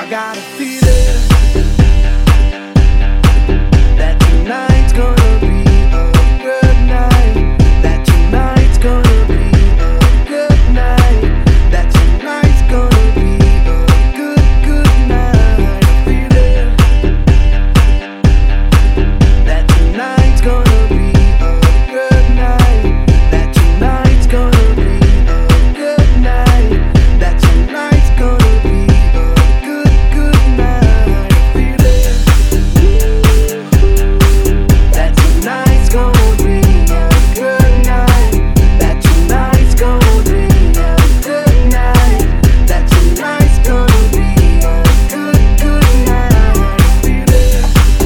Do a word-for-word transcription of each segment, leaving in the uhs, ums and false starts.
got a feeling that tonight's gonna be a good night. That tonight's gonna be a good night. That tonight's gonna be a good, good night. I feel it. That tonight's gonna be a good night. That tonight's gonna be a good night. That tonight's gonna be a good, good night. I feel it. That tonight's gonna be a good night. That tonight's gonna be a good night. That tonight's gonna be a good, good night. I feel it.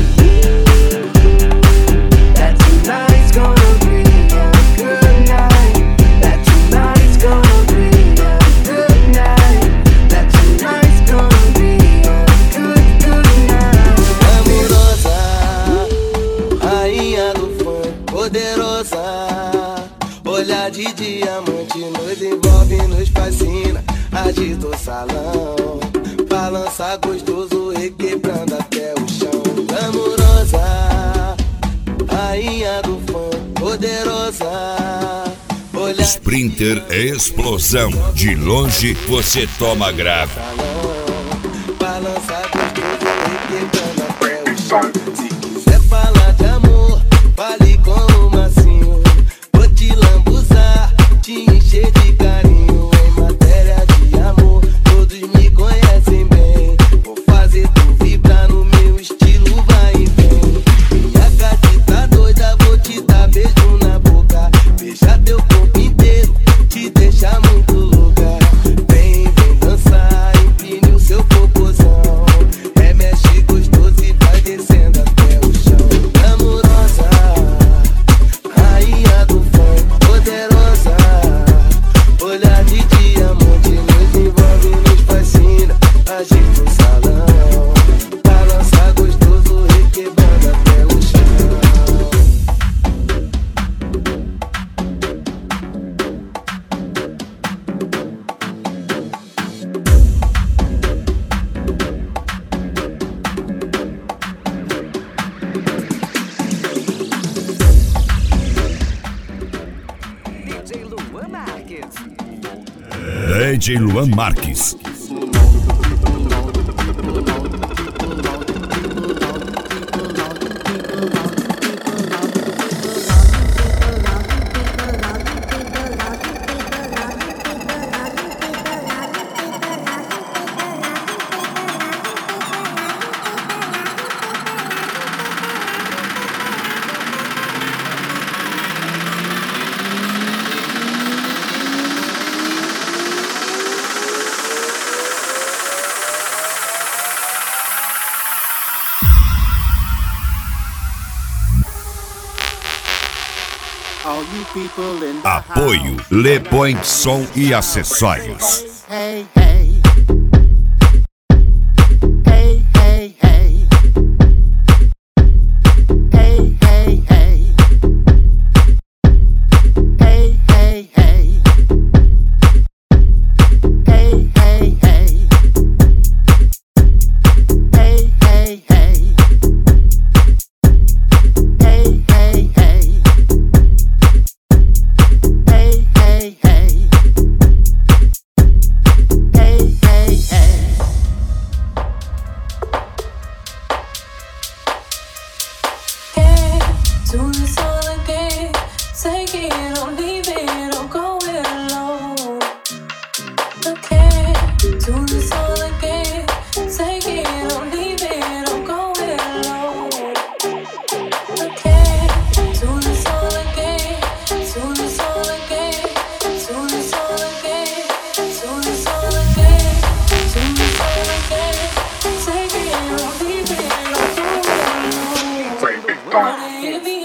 That tonight's gonna be a good night. That tonight's gonna be a good night. That tonight's gonna be a good, good night. Amorosa, rainha do funk, poderosa. Olhar de diamante nos envolve, nos fascina. Agita o salão, balança gostoso, requebrando até o chão. Amorosa, rainha do funk, poderosa. Olhar Sprinter é explosão. De longe você toma grave. balança gostoso, requebrando até o chão. Se quiser falar de amor, fale com o Massinho. Vou te lambuzar, te encher de carinho. Em matéria de amor, todos me conhecem bem. Vou fazer tu vibrar no meu estilo, vai e vem. Minha gatita doida, vou te dar beijo na boca. Beijar teu corpo inteiro, te deixar muito louca. Vem, vem dançar, empine o seu popozão. Remexe gostoso e vai descendo até o chão. Amorosa, rainha do funk, poderosa. Olhar de diamante nos envolve, nos fascina. Agita o salão, balança gostoso, requebrando até o chão. D J Luan Marques. Apoio Le Point Som e Acessórios. Hey, hey. Hey, hey, hey. Hey, hey, hey. Hey, hey, hey. Hey, hey, hey. Hey, hey, hey. Hey, hey, hey. Hey, hey, hey. Hey, hey, hey. Yeah, do this all again. Take it or leave it, I'm going alone. Okay, do this all again. Take it or leave it, I'm going alone. Okay, do this all again. Do this all again. Do this all again. Do this all again. Do this all again. Take it or leave it, I'm going alone. Wanna hear me